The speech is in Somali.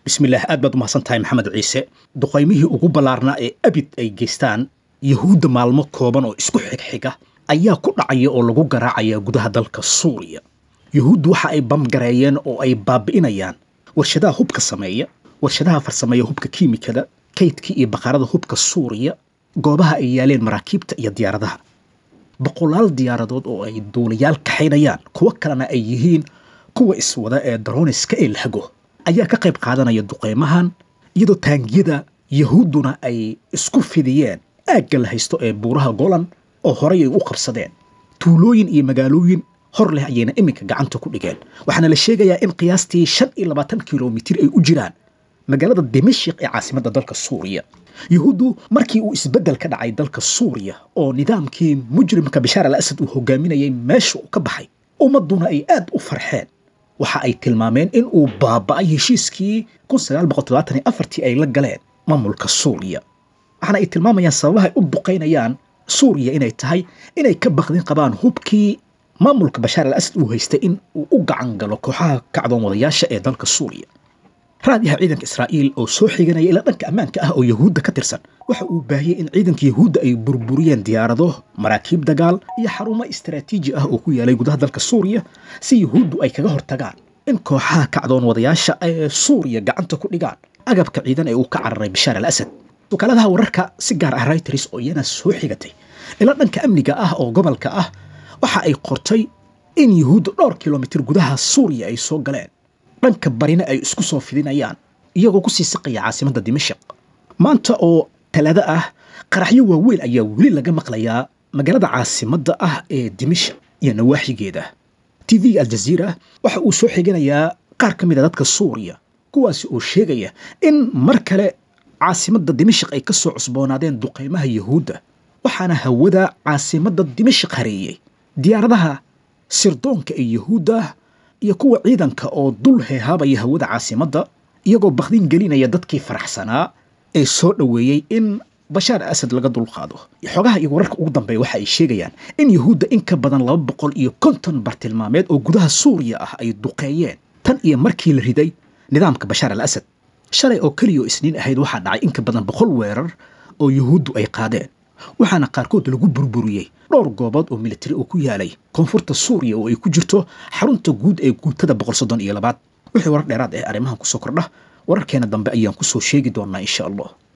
بسم الله أدبد ما سنتهاي محمد عيسى دقيمه ugu balaarna ee abid ay geystaan yahuud maalmo kooban oo isku xigxiga ayaa ku dhacaya oo lagu garaacaya gudaha dalka Suuriya yahuud waxa ay bamgareeyeen oo ay baabi'inayaan warshadaha hubka sameeya warshadaha farsameeya hubka kiimikada kaydka iyo baqarada hubka Suuriya goobaha ay yaaleen maraakiibta iyo diyaaradaha boqolaal diyaaradood oo ay duuliyaal kaxaynayaan kuwa kalena ay yihiin kuwa iswada ee droniska ee lahago ayaa ka qayb qaadanaya duqeymahan iyadoo taangiyada yahuuduna ay isku fidiyeen aagga la haysto ee buuraha Golan oo horey ay u qabsadeen tuulooyin iyo magaalooyin hor leh ayayna iminka gacanta ku dhigeen waxaana la sheegayaa in qiyaastii 25 kiiloomitir ay u jiraan magaalada Dimashq ee caasimadda dalka Suuriya yahuudu markii uu isbedel ka dhacay dalka Suuriya oo nidaamkii mujrimka Bashar al-Assad uu hogaaminayay meesha uu ka baxay ummaduna ay aad u farxeen waxa ay tilmaameen in uu baaba'ay heshiiskii 1974 ay la galeen maamulka Suuriya waxaana ay tilmaamayaan sababaha u duqeynayaan Suuriya inay tahay inay ka baqdin qabaan hubkii maamulka Bashar al-Assad uu haystay in uu u gacan galo kooxaha kacdoon wadayaasha ee dalka Suuriya raadiyaha ciidanka Israa'iil oo soo xiganaya ila dhanka ammaanka ah oo yahuudda ka tirsan waxa uu baahiyay in ciidanka yahuudda ay burburiyeen diyaarado maraakiib dagaal iyo xarumo istiraatiiji ah oo ku yaalay gudaha dalka Suuriya si yahuuddu ay kaga hortagaan in kooxaha kacdoon wadayaasha ee Suuriya gacanta ku dhigaan agabka ciidan ee uu ka cararay Bashar al-Assad wakaaladaha wararka si gaar ah Reuters oo iyana soo xigatay ila dhanka amniga ah oo gobolka ah waxa ay qortay in yahuuddu dhowr kiiloomitir gudaha Suuriya ay soo galeen dhanka barina ay isku soo fidinayaan iyagoo ku sii siqaya caasimadda Dimashq maanta oo talaado ah qaraxyo waaweyn ayaa weli laga maqlayaa magaalada caasimadda ah ee Dimashq iyo nawaaxigeeda TV Al Jazeera waxa uu soo xiganayaa qaar ka mid ah dadka Suuriya kuwaas oo sheegaya in mar kale caasimadda Dimashq ay ka soo cusboonaadeen duqeymaha yahuudda waxaana hawada caasimadda Dimashq hareeyay diyaaradaha sirdoonka ee yahuudda iyo kuwa ciidanka oo dul heehaabaya hawada caasimadda iyagoo baqdin gelinaya dadkii faraxsanaa ee soo dhaweeyay in Bashar al-Assad laga dulqaado xogaha iyo wararka ugu dambeeya waxa ay sheegayaan in yahuudda in ka badan 250 bartilmaameed oo gudaha Suuriya ah ay duqeeyeen tan iyo markii la riday nidaamka Bashar al-Assad shalay oo kaliya isniin ahayd waxa dhacay in ka badan 100 weerar oo yahuuddu ay qaadeen waxaana qaarkood lagu burburiyay dhowr goobood oo militari oo ku yaalay koonfurta Suuriya oo ay ku jirto xarunta guud ee guutada 132 wixii warar dheeraad ah arrimahan ku soo kordha wararkeena dambe ayaan ku soo sheegi doonaa insha Allah